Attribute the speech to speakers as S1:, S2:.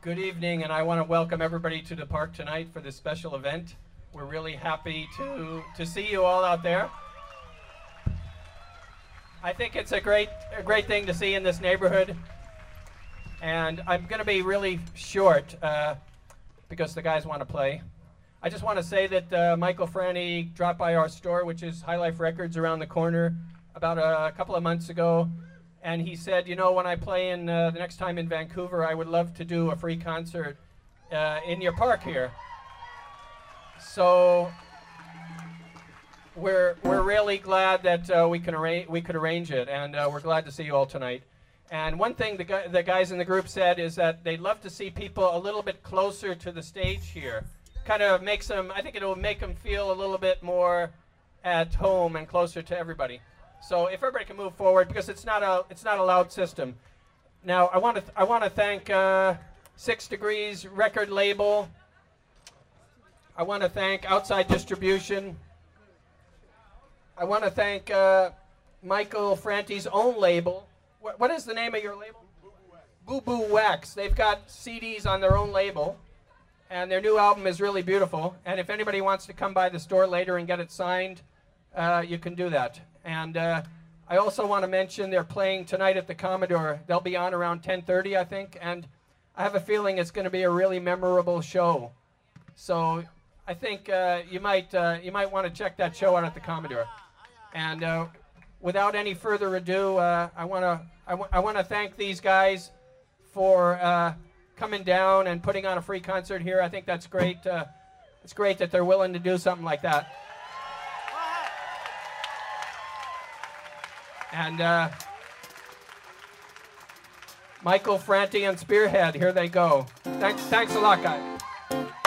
S1: Good evening, and I want to welcome everybody to the park tonight for this special event. We're really happy to see you all out there. I think it's a great thing to see in this neighborhood, and I'm going to be really short because the guys want to play. I just want to say that Michael Franti dropped by our store, which is High Life Records around the corner, about a couple of months ago. And he said, you know, when I play in the next time in Vancouver, I would love to do a free concert in your park here. So we're really glad that we could arrange it, and we're glad to see you all tonight. And one thing the guys in the group said is that they'd love to see people a little bit closer to the stage here. Kind of makes them, I think it'll make them feel a little bit more at home and closer to everybody. So if everybody can move forward, because it's not a loud system. Now I want to thank 6 Degrees record label. I want to thank Outside Distribution. I want to thank Michael Franti's own label. What is the name of your label? Boo Boo Wax. They've got CDs on their own label, and their new album is really beautiful. And if anybody wants to come by the store later and get it signed, you can do that. And I also want to mention they're playing tonight at the Commodore. They'll be on around 10:30, I think, and I have a feeling it's going to be a really memorable show. So I think you might want to check that show out at the Commodore. And without any further ado, I want to thank these guys for coming down and putting on a free concert here. I think that's great. It's great that they're willing to do something like that. And Michael Franti and Spearhead, here they go. Thanks a lot, guys.